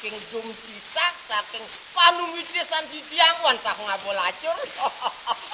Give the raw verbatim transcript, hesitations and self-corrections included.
saking jum citak saking panumiti san ditiangwan tak ngapul acur